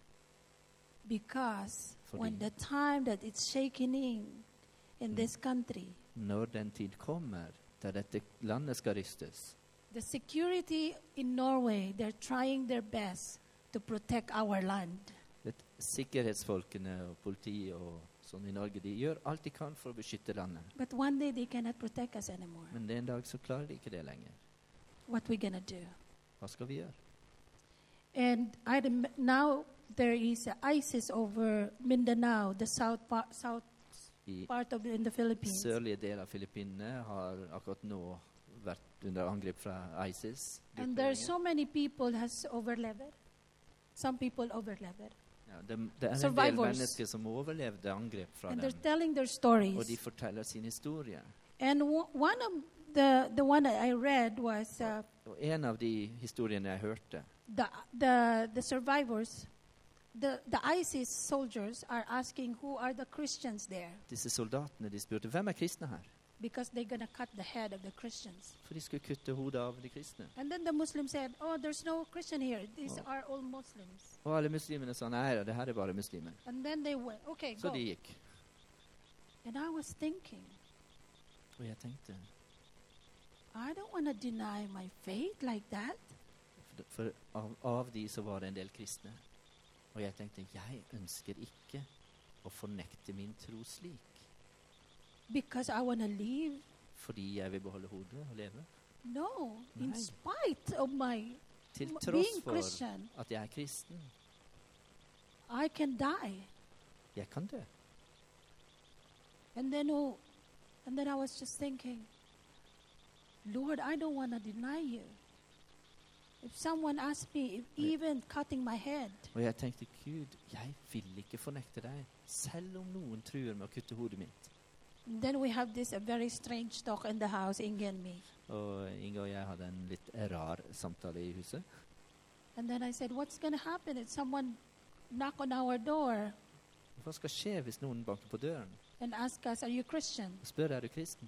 because Fordi- when the time that it's shaking in in this country, Når den tid kommer der dette landet skal rystes, the security in Norway, they're trying their best to protect our land. det sikkerhetsfolkene og politi og sånn i Norge, de gjør alt de kan for å beskytte landet. But one day they cannot protect us anymore. Men det en dag så klarer de ikke det lenger. What we gonna do? Hva skal vi gjøre? And I rem- now there is a ISIS over Mindanao, the south par- south I part of the, in the Philippines. sørlige del av Filippinene har akkurat nå vært under angrep fra ISIS. And there are so many people has overlever. Some people overlever. Ja, det, det er en del Survivors. mennesker som overlevde angrep fra And dem, they're telling their og stories. de forteller sin historie. And w- one of the the one that I read was uh, Og en av de historiene jeg hørte, the the the survivors. The the ISIS soldiers are asking who are the Christians there disse soldatene de spurte hvem er kristne her? because they're gonna cut the head of the Christians. For de skulle kutte hodet av de kristne. And then the Muslims said, "Oh, there's no Christian here. These Oh. are all Muslims." Og alle muslimene sa nei, det her er bare muslimer. And then they went, "Okay, Så go." de gikk. And I was thinking, Og jeg tenkte, I don't want to deny my faith like that. for, for av, av de så var det en del kristne. Og jeg tenkte, jeg ønsker ikke å fornekte min tro slik. Because I want to live. Fordi jeg vil beholde hodet og leve. No, in Nei. spite of my Til m- tross being for Christian, at jeg er kristen. I can die. Jeg kan dø. And then, oh, and then I was just thinking, Lord, I don't want to deny you. If someone asks me, if Right. even cutting my head, Og jeg tenkte, Gud, jeg vil ikke fornekte deg. Selv om noen truer med å kutte hodet mitt. then we have this a very strange talk in the house, Inge and me. Og Inge og jeg hadde en litt rar samtale i huset. And then I said, what's going to happen if someone knock on our door Hva skal skje hvis noen banker på døren and ask us, are you Christian? og spør er du kristen?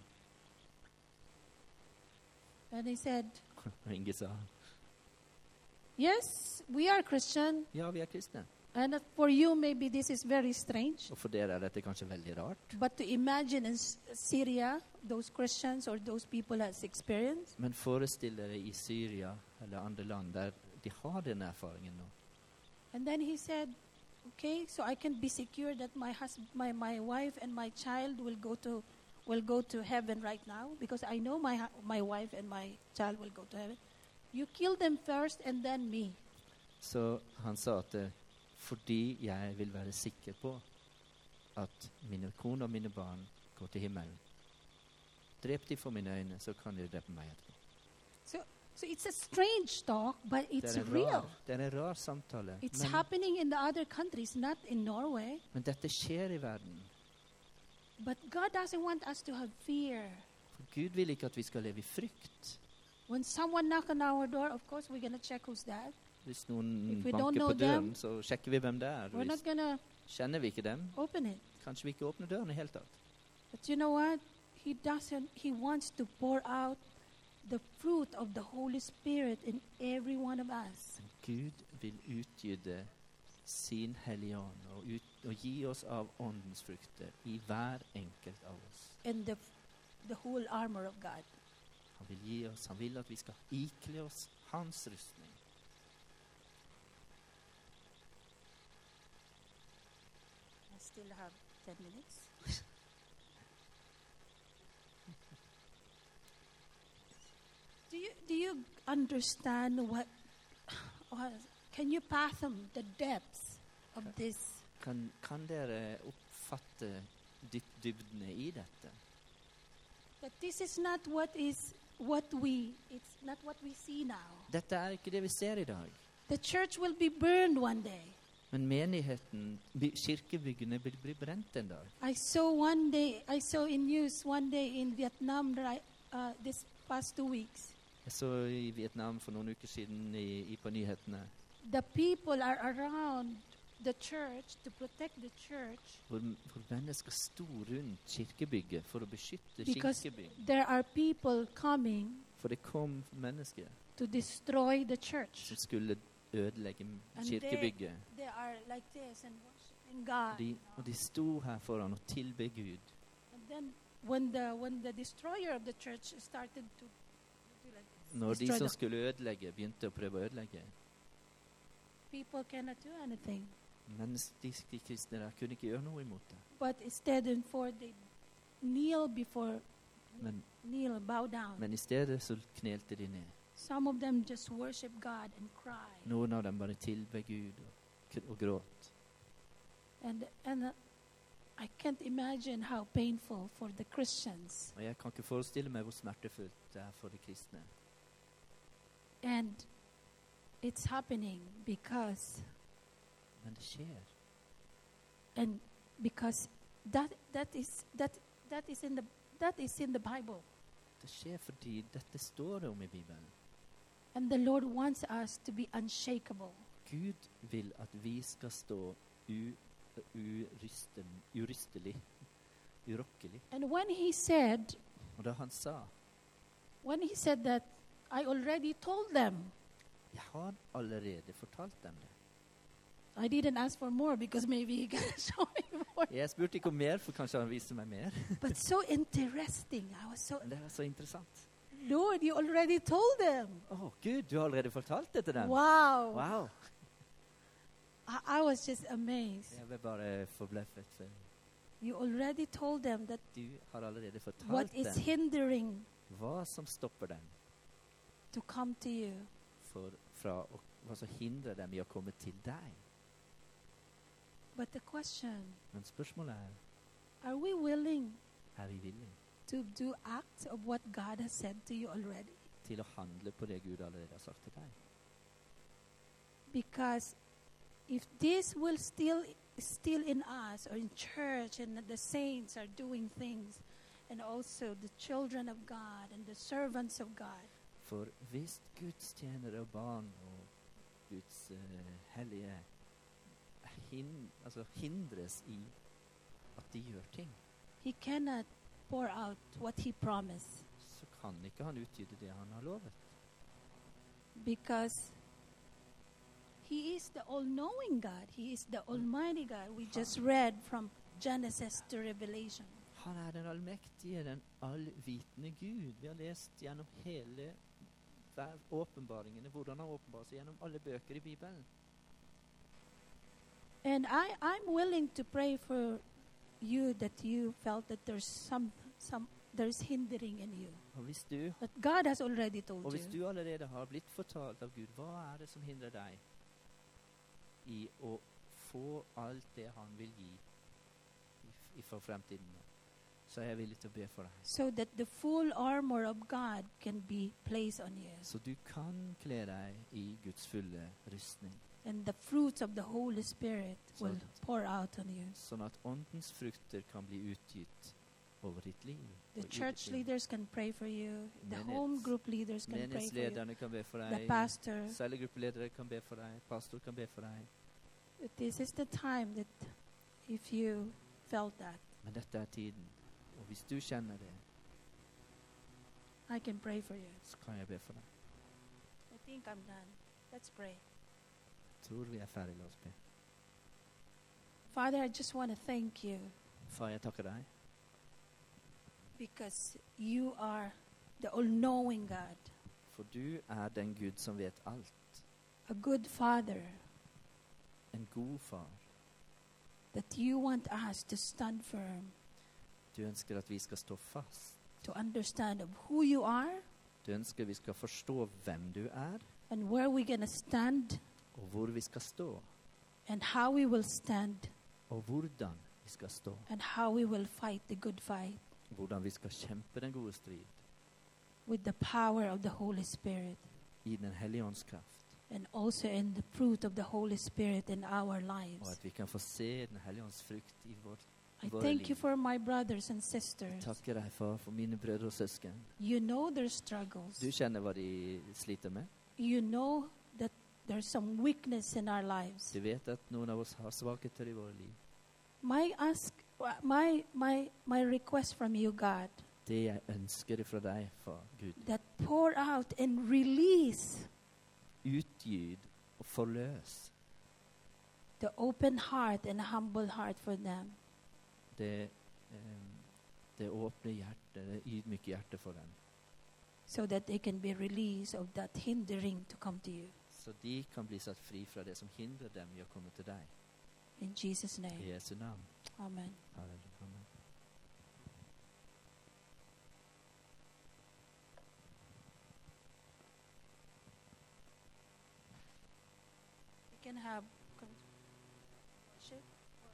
And he said, Og Inge sa, yes, we are Christian. ja, vi er kristne. And for you, maybe this is very strange. Og for dere er dette kanskje veldig rart. But to imagine in S- Syria, those Christians or those people has experienced. Men forestill dere i Syria eller andre land der de har denne erfaringen nå. And then he said, Okay, so I can be secure that my husband, my, my wife and my child will go to will go to heaven right now because I know my hu- my wife and my child will go to heaven. You kill them first and then me. Så han sa at eh, fordi jeg vil være sikker på at mine kone og mine barn går til himmelen, drep de for mine øyne, så kan de drepe meg etterpå. So so it's a strange talk, but it's Det er en real. rar, det er en rar samtale, It's men, happening in the other countries, not in Norway. men dette skjer i verden. But God doesn't want us to have fear. For Gud vil ikke at vi skal leve i frykt. When someone knocks on our door, of course we're going to check who's that. Hvis noen If we don't banker know på døren, them, så sjekker vi hvem det er. We're Hvis not going to kjenner vi ikke dem, open it. kanskje vi ikke åpner døren i hele tatt. But you know what? He doesn't. He wants to pour out the fruit of the Holy Spirit in every one of us. Men Gud vil utgyde sin hellige ånd og, ut, og gi oss av åndens frukter i hver enkelt av oss. And the the whole armor of God. Han vil gi oss, han vil at vi skal ikle oss hans rustning. I still have ten minutes. do you do you understand what? what can you fathom the depths of this? Kan, kan dere oppfatte dyp, dybdene i dette? That this is not what is what we. It's not what we see now. Dette er ikke det vi ser i dag. The church will be burned one day. Men menigheten, by, kirkebyggene vil bli brent en dag. I saw one day. I saw in news one day in Vietnam right, uh, this past two weeks. Jeg så i Vietnam for noen uker siden i, i på nyhetene The people are around the church to protect the church hvor, hvor mennesker sto rundt kirkebygget for å beskytte because kirkebygg. there are people coming For det kom mennesker to destroy the church. som skulle ødelegge And kirkebygget. They are like this and worshiping God. De, og de sto her foran og tilbe Gud. And then when the when the destroyer of the church started to do like this, Når de destroy som the skulle ødelegge, begynte å prøve å ødelegge. people cannot do anything. Mens de, de kristne der kunne ikke gjøre noe imot det. But instead and for they kneel before Men, kneel bow down. men i stedet så knelte de ned. Some of them just worship God and cry. Noen av dem bare tilbe Gud og, k- og gråt. And and uh, I can't imagine how painful for the Christians. Og jeg kan ikke forestille meg hvor smertefullt det er for de kristne. And it's happening because Men det skjer. and because that that is that that is in the that is in the Bible. Det skjer fordi dette står det om i Bibelen. And the Lord wants us to be unshakable. Gud vil at vi skal stå u, urystel, urystelig, urokkelig. And when he said Og da han sa, when he said that I already told them. jeg har allerede fortalt dem det. I didn't ask for more because maybe he can show me more. Jeg spurte ikke om mer, for kanskje han viste meg mer. But so interesting. I was so Men det er så interessant. Lord, you already told them. Å, Gud, du har allerede fortalt det til dem. Wow. Wow. I, I was just amazed. Jeg ble bare forbløffet. For You already told them that du har allerede what fortalt is dem hindering hva som stopper dem to come to you. for, fra å, hva som hindrer dem i å komme til deg. But the question, Men spørsmålet er, are we willing er vi villige to do acts of what God has said to you already? til å handle på det Gud allerede har sagt til deg? Because if this will still still in us or in church and the saints are doing things and also the children of God and the servants of God, For hvis Guds tjenere og barn og Guds uh, hellige hin, altså hindres i at de gjør ting, he cannot pour out what he promised. så kan ikke han utgyte det han har lovet. Because he is the all-knowing God. He is the almighty God. We just read from Genesis to Revelation. Han er den allmektige, den allvitende Gud. Vi har lest gjennom hele hver åpenbaringene, hvordan han åpenbarer seg gjennom alle bøker i Bibelen. And I, I'm willing to pray for you that you felt that there's some, some there's hindering in you. Og hvis du, But God has already told og hvis you. du allerede har blitt fortalt av Gud, hva er det som hindrer deg i å få alt det han vil gi i, i for fremtiden, så er jeg villig til å be for deg. So that the full armor of God can be placed on you. Så du kan kle deg i Guds fulle rustning, And the fruits of the Holy Spirit So will that- pour out on you. sånn at åndens frukter kan bli utgitt over ditt liv. The og i church ditt liv. leaders can pray for you. The Menighet- home group leaders can pray for you. Menighetslederne kan be for The deg. pastor. Cellegruppeledere kan be for deg. Pastor kan be for deg. But this is the time that if you felt that, Men dette er tiden. Og hvis du kjenner det, I can pray for you. så kan jeg be for deg. I think I'm done. Let's pray. Tror vi er ferdig, la oss be. Father, I just want to thank you Far, jeg takker deg, because you are the all-knowing God, for du er den Gud som vet alt. a good Father, En god far. that you want us to stand firm, Du ønsker at vi skal stå fast. to understand of who you are Du ønsker vi skal forstå hvem du er, and where we're going to stand og hvor vi skal stå, and how we will stand og hvordan vi skal stå, and how we will fight the good fight hvordan vi skal kjempe den gode strid with the power of the Holy Spirit i den hellige ånds kraft, and also in the fruit of the Holy Spirit in our og lives. at vi kan få se den hellige ånds frukt i vårt I våre thank you liv. for my brothers and sisters. Takker deg, far, for mine brødre og søsken. You know their struggles. Du kjenner hva de sliter med. You know that there's some weakness in our lives. Du vet at noen av oss har svakheter i våre liv. My ask, my my my request from you, God, Det jeg ønsker fra deg, far, Gud, that pour out and release utgyd og forløs the open heart and humble heart for them, det, eh, det åpne hjertet, det ydmyke hjertet for dem, so that they can be released of that hindering to come to you. så de kan bli satt fri fra det som hindrer dem i å komme til deg. In Jesus' I name, Jesu navn. Amen. Halleluja. Amen. We can have con- worship.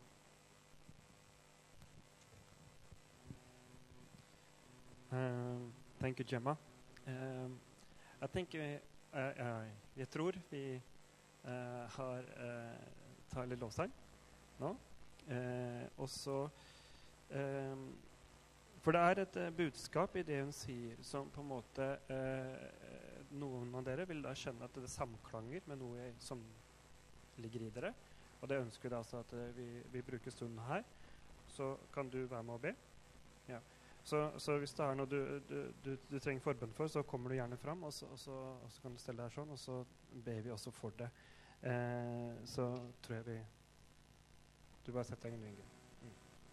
Um, thank you, Gemma. Um, I think vi, uh, uh, jeg tror vi uh, har uh, tar litt lovsang nå. Uh, og så um, For det er et uh, budskap i det hun sier, som på en måte uh, noen av dere vil da skjønne at det samklanger med noe som ligger i dere. Og det ønsker vi altså at uh, vi, vi bruker stunden her. Så kan du være med og be. Ja. Så, så hvis det er noe du, du, du, du trenger forbønn for, så kommer du gjerne fram, og så, og så, og så kan du stelle deg sånn, og så ber vi også for det. Eh, så tror jeg vi Du bare setter deg i ringen. Mm.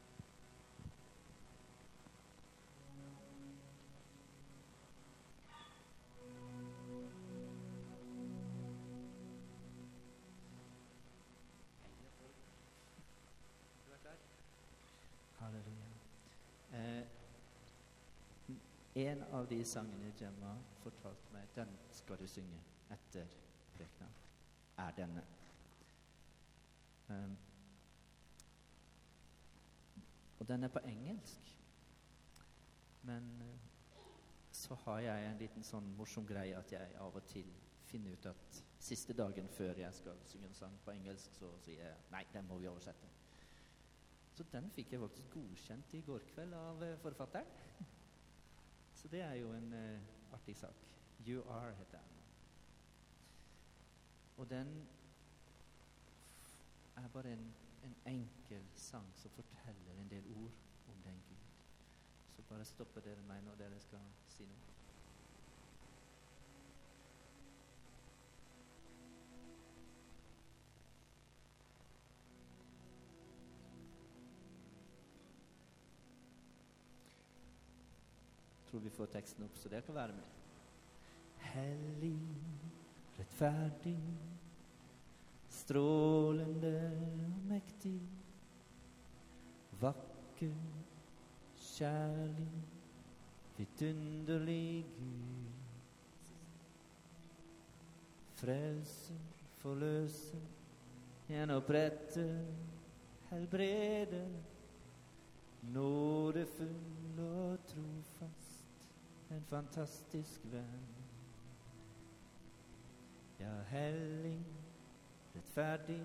Halleluja. Eh, en av de sangene Gemma fortalte meg, den skal du synge etter prekenen, er denne. Um, og den er på engelsk. Men uh, så har jeg en liten sånn morsom greie at jeg av og til finner ut at siste dagen før jeg skal synge en sang på engelsk, så sier jeg, nei, den må vi oversette. Så den fikk jeg faktisk godkjent i går kveld av uh, forfatteren. Så det er jo en uh, artig sak. You Are heter den. Og den er bare en, en enkel sang som forteller en del ord om den Gud. Så bare stopper dere meg når dere skal si noe. Tror vi får teksten opp, så dere kan være med. Hellig, rettferdig, strålende og mektig, vakker, kjærlig, vidunderlig Gud. Frelser, forløser, gjenoppretter, helbreder, nådefull og trofast, en fantastisk venn. Ja, hellig, rettferdig,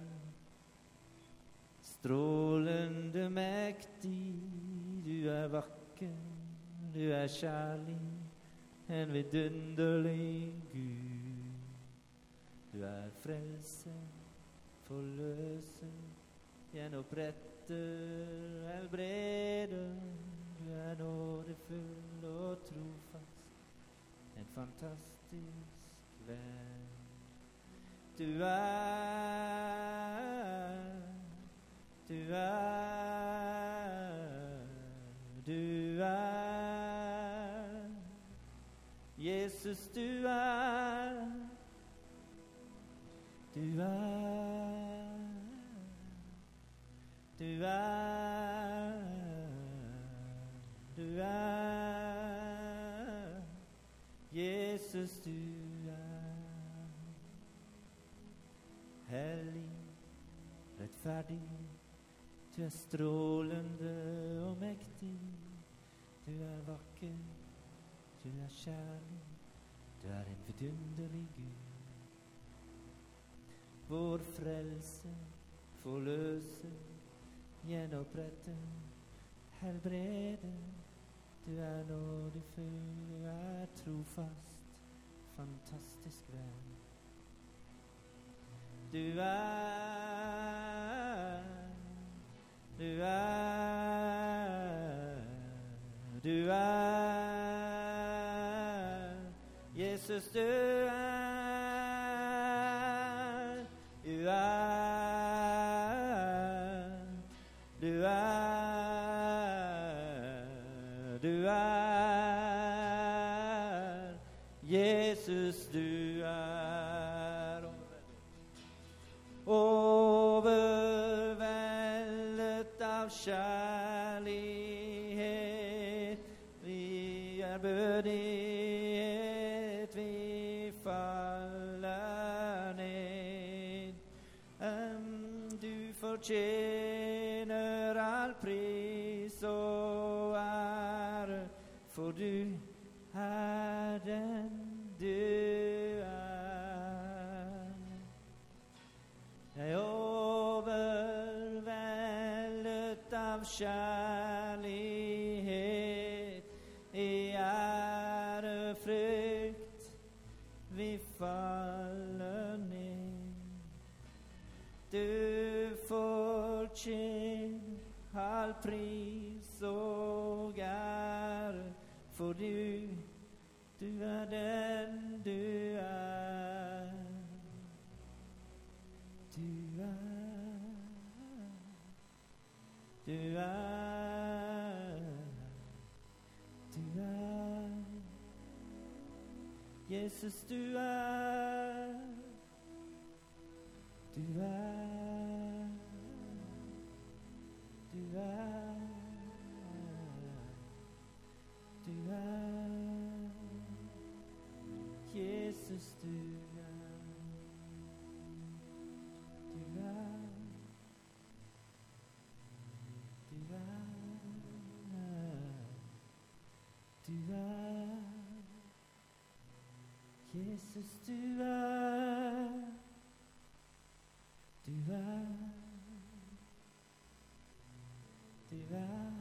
strålende mektig, du er vakker, du er kjærlig, en vidunderlig Gud. Du er frelser, forløser, gjenoppretter, helbreder. Du er nådefull og trofast, en fantastisk venn. Du er, du er, du er, Jesus, du er, du er, du er, du er, Jesus, du er. Hellig, rettferdig, du er strålende og mektig, du er vakker, du er kjærlig, du er en vidunderlig Gud. Vår frelse, forløser, gjenoppretter, helbreder. Du er nådefull, du er trofast, fantastisk venn. Du er, du er, du er, Jesus, du er, du er, du er, du er, Jesus, du er. Overveldet av kjærlighet, vi er bødighet, vi faller ned. Um, du fortjener all pris og ære, for du er den du er. Jeg er overveldet av kjærlighet, i ærefrykt vi faller ned. Du fortjener all pris og ære, for du, du er den du er. Du er, du er, du er, Jesus, du er, du er, du er, du er, Jesus, du er. Du er, Jesus, du er, du er, du er,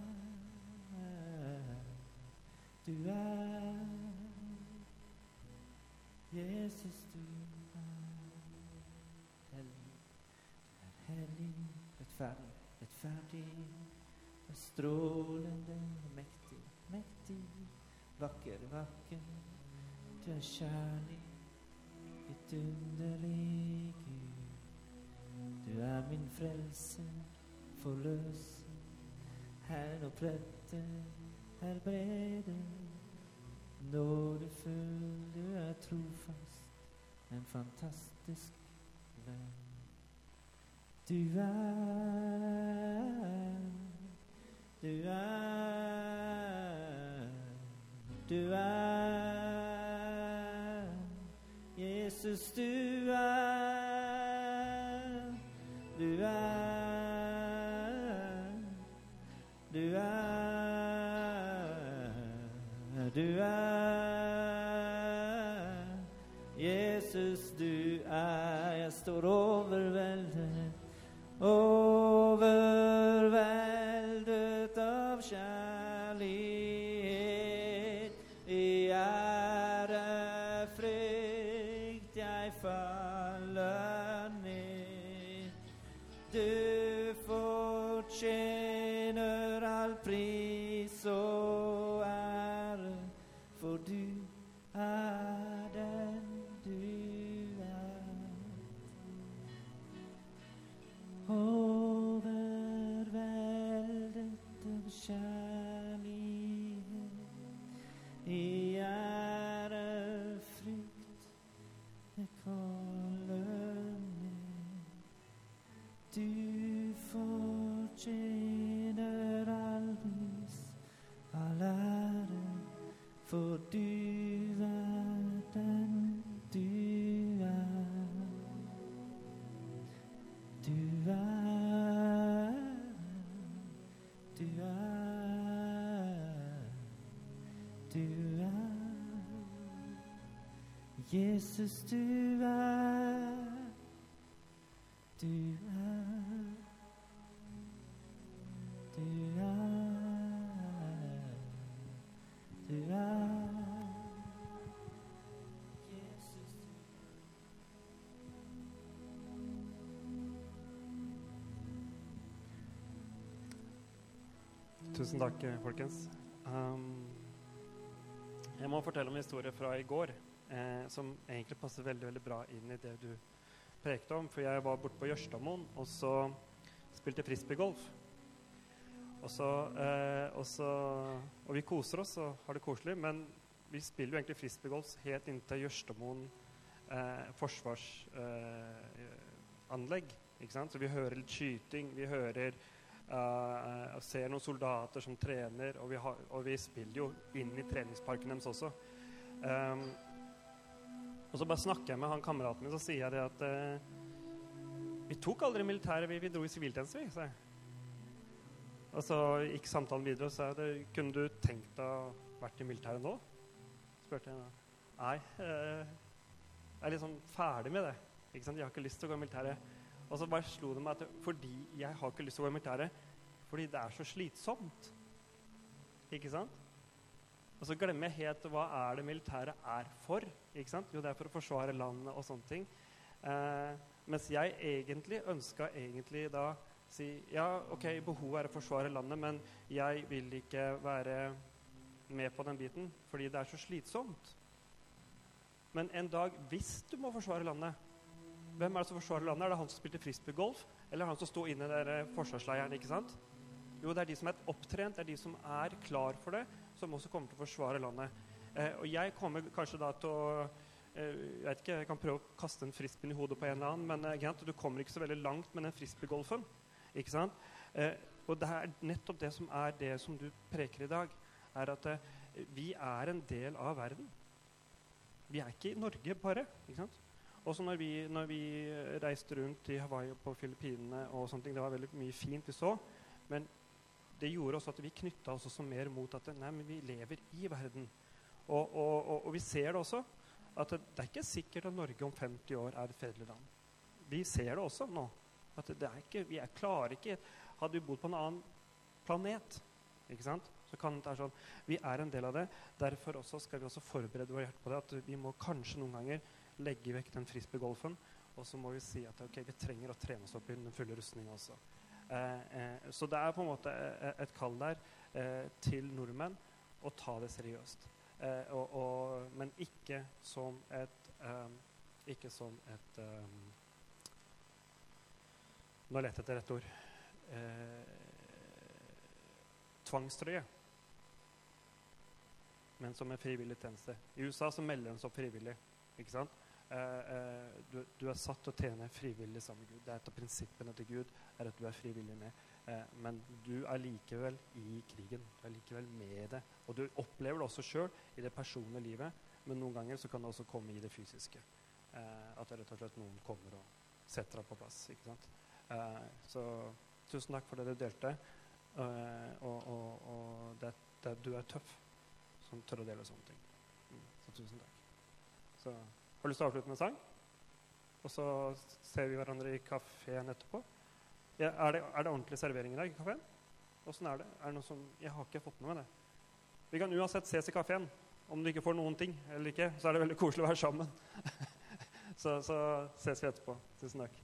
du er, Jesus, du er. Hellig, du er hellig, rettferdig, rettferdig, og strålende, mektig, mektig. Vakker, vakker, du er kjærlig, vidunderlig Gud. Du er min frelse, forløser, heloppretter, helbreder. Nådefull, du er trofast, en fantastisk venn. Du er, du er, du er, Jesus, du er, du er, du er, du er, Jesus, du er, jeg står overveldet, overveldet av kjærlighet, i ærefrykt jeg faller ned. Du fortjener all pris og ære, for du er den du er. Overveldet av kjærlighet, i ærefrykt jeg kaller ned. Du fortjener all pris, all ære, for du er den du er. Du er, du er, du er, Jesus, du er, du er, du er, du er, Jesus. Tusen takk, folkens. Um, jeg må fortelle om en historie fra i går, eh, som egentlig passer veldig, veldig bra inn i det du prekte om. For jeg var borte på Jørstadmoen, og så spilte frisbeegolf. Og, så, eh, og, så, og vi koser oss og har det koselig, men vi spiller jo egentlig frisbeegolf helt inntil Jørstadmoen eh, forsvarsanlegg. Eh, ikke sant? Så vi hører litt skyting, vi hører Uh, og ser noen soldater som trener, og vi, har, og vi spiller jo inn i treningsparken deres også. Um, og så bare snakker jeg med han kameraten min, så sier jeg det at uh, vi tok aldri militæret, vi, vi dro i siviltjeneste, vi, sa jeg. Og så gikk samtalen videre, og sa jeg, kunne du tenkt deg å vært i militæret nå? Spurte jeg. Nei, uh, jeg er liksom ferdig med det. Ikke sant? Jeg har ikke lyst til å gå i militæret. Og så bare slo det meg at fordi jeg har ikke lyst til å gå i militæret, fordi det er så slitsomt. Ikke sant? Og så glemmer jeg helt hva er det militæret er for. Ikke sant? Jo, det er for å forsvare landet og sånne ting. Eh, mens jeg egentlig ønsket egentlig da si, ja, ok, behovet er å forsvare landet, men jeg vil ikke være med på den biten, fordi det er så slitsomt. Men en dag, hvis du må forsvare landet, hvem er det som forsvarer landet? Er det han som spilte frisbeegolf? Eller han som stod inne i der forsvarsleiren, ikke sant? Jo, det er de som er opptrent, det er de som er klar for det, som også kommer til å forsvare landet. Eh, og jeg kommer kanskje da til å, eh, jeg vet ikke, jeg kan prøve å kaste en frisbeen i hodet på en eller annen, men eh, du kommer ikke så veldig langt med den frisbeegolfen, ikke sant? Eh, og det er nettopp det som er det som du preker i dag, er at eh, vi er en del av verden. Vi er ikke i Norge bare, ikke sant? Også når vi, når vi reiste rundt i Hawaii og på Filippinene og sånne ting, det var veldig mye fint vi så, men det gjorde også at vi knyttet oss også mer mot at nei, men vi lever i verden. Og, og, og, og vi ser det også, at det, det er ikke sikkert at Norge om femti år er et fredelig land. Vi ser det også nå, at det er ikke, vi er klare ikke, hadde vi bodd på en annen planet, ikke sant? Så kan det være sånn, vi er en del av det, derfor også skal vi også forberede vår hjerte på det, at vi må kanskje noen ganger legge vekk den frisbeegolfen, og så må vi si at okay, vi trenger å trene oss opp i den fulle rustningen også. Eh, eh, så det er på en måte et kall der eh, til nordmenn å ta det seriøst. Eh, og, og, men ikke som et um, ikke som et um, nå leter jeg etter rett ord eh, tvangstrøye, men som en frivillig tjeneste. I U S A så melder de så frivillig, ikke sant? Eh, eh, du, du er satt til å tjene frivillig sammen med Gud. Det er et av prinsippene til Gud, er at du er frivillig med. Eh, men du er likevel i krigen. Du er likevel med det. Og du opplever det også selv i det personlige livet, men noen ganger så kan det også komme i det fysiske. Eh, at det rett og slett noen kommer og setter deg på plass. Ikke sant? Eh, så tusen takk for det du delte. Eh, og og, og det, det, du er tøff som tør å dele sånne ting. Mm, så tusen takk. Så har du lyst til å avslutte med en sang? Og så ser vi hverandre i kaféen etterpå. Ja, er, det, er det ordentlig servering i dag i kaféen? Hvordan er det? Er det noe som, jeg har ikke fått med meg det. Vi kan uansett ses i kaféen. Om du ikke får noen ting eller ikke, så er det veldig koselig å være sammen. så, så ses vi etterpå. Tusen takk.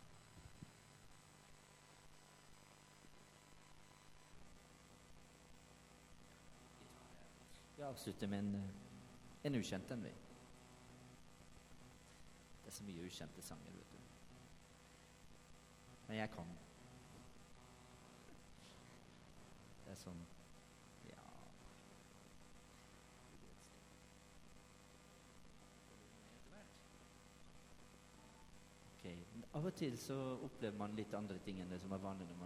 Vi avslutter med en, en ukjent en, vi. Det er så mye ukjente sanger, vet du. Men jeg kan. Det er sånn, ja. Ok, av og til så opplever man litt andre ting enn det som er vanlig når man